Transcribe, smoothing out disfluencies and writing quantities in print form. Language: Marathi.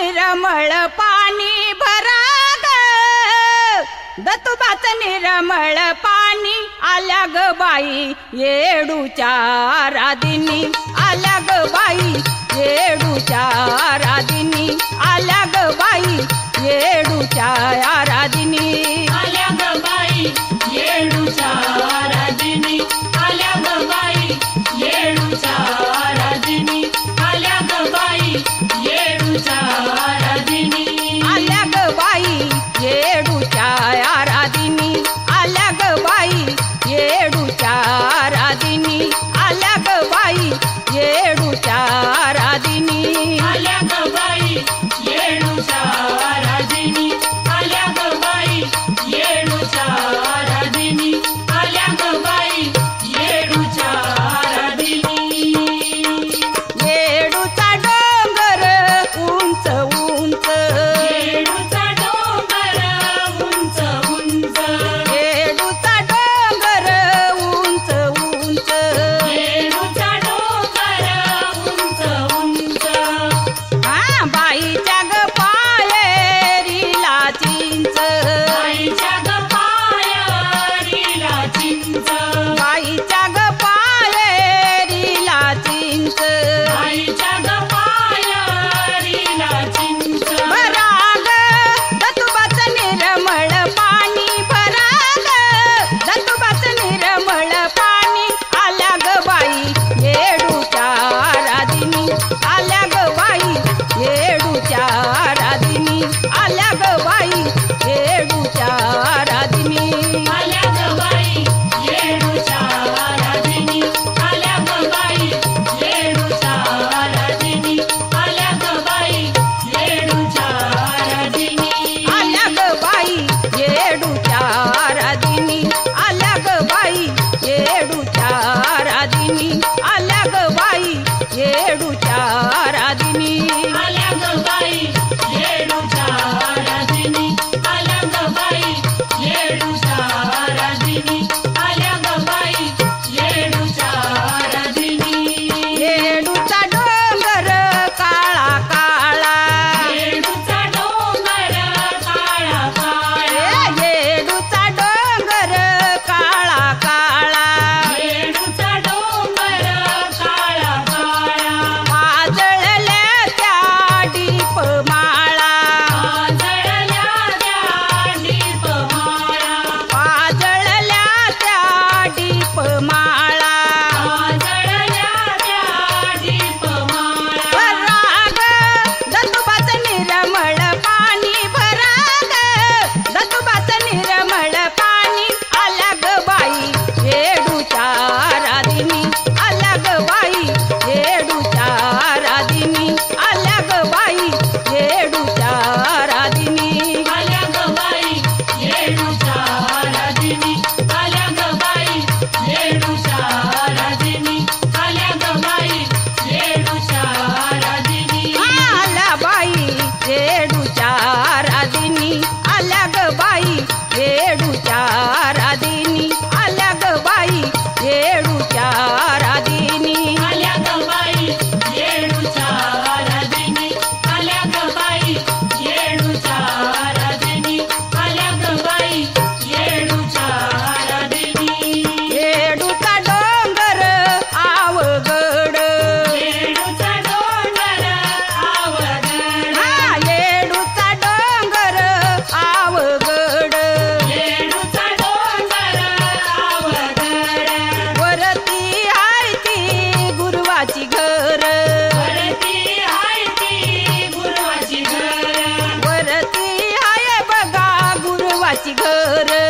निरमळ पाणी भरा ग, दत्तोबाचं निरमळ पाणी आल्या ग बाई येडूच्या राधिनी, आल्या ग बाई येडूच्या राधिनी, आल्या ग बाई येडूच्या राधिनी, आल्या ग बाई येडूच्या राधिनी, आल्या ग बाई येडूच्या राधिनी, आल्या ग बाई येडूच्या राधिनी, आल्या ग बाई येडूच्या राधिनी, आल्या ग बाई येडूच्या राधिनी, आल्या ग बाई येडूच्या राधिनी, आल्या ग बाई येडूच्या राधिनी, आल्या ग बाई येडूच्या राधिनी, आल्या ग बाई येडूच्या राधिनी. येडूचा डोंगर उंच उंच, येडूचा डोंगर उंच उंच, येडूचा डोंगर उंच उंच, येडूचा डोंगर उंच उंच, हा बाईच्या ग पायरीला चिंच, बाईच्या ग पायरीला चिंच, बाईच्या ग पायरीला चिंच, बाईच्या ग पायरीला चिंच, भरा ग दत्तोबाचं निर्मळ पाणी भरा ग, दत्तोबाचं निर्मळ पाणी आल्या ग बाई येडूच्या राधिनी, आल्या ग बाई येडूच्या राधिनी, आल्या ग बाई येडूच्या राधिनी, आल्या ग बाई येडूच्या राधिनी, आल्या ग बाई येडूच्या राधिनी, आल्या ग बाई येडूच्या राधिनी, आल्या ग बाई येडूच्या राधिनी, आल्या ग बाई येडूच्या राधिनी, आल्या ग बाई येडूच्या राधिनी, आल्या ग बाई येडूच्या राधिनी, आल्या ग बाई येडूच्या राधिनी, आल्या ग बाई येडूच्या राधिनी, येडूचा डोंगर काळा काळा, येडूचा डोंगर काळा काळा, येडूचा डोंगर काळा काळा, येडूचा डोंगर काळा काळा, वाजळल्या त्या दीपमाळा, वाजळल्या त्या दीपमाळा, वाजळल्या त्या दीपमाळा, वाजळल्या त्या दीपमाळा, भरा ग दत्तोबाचं निर्मळ पाणी भरा ग, दत्तोबाचं निर्मळ पाणी आल्या ग बाई येडूच्या राधिनी, आल्या ग बाई येडूच्या राधिनी, आल्या ग बाई येडूच्या राधिनी, आल्या ग बाई येडूच्या राधिनी, आल्या ग बाई येडूच्या राधिनी, आल्या ग बाई येडूच्या राधिनी, आल्या बाई येडूच्या राधिनी, आल्या ग बाई येडूच्या राधिनी, आल्या ग बाई येडूच्या राधिनी, आल्या ग बाई येडूच्या राधिनी, आल्या ग बाई येडूच्या राधिनी, आल्या ग बाई येडूच्या राधिनी, येडूचा डोंगर आवगड, येडूचा डोंगर आवगड, हा येडूचा डोंगर आवगड, येडूचा डोंगर आवगड, वरती आहे ती गुरुवाची घर, वरती आहे ती गुरुवाची घर, वरती आहे बघा गुरुवाची घर,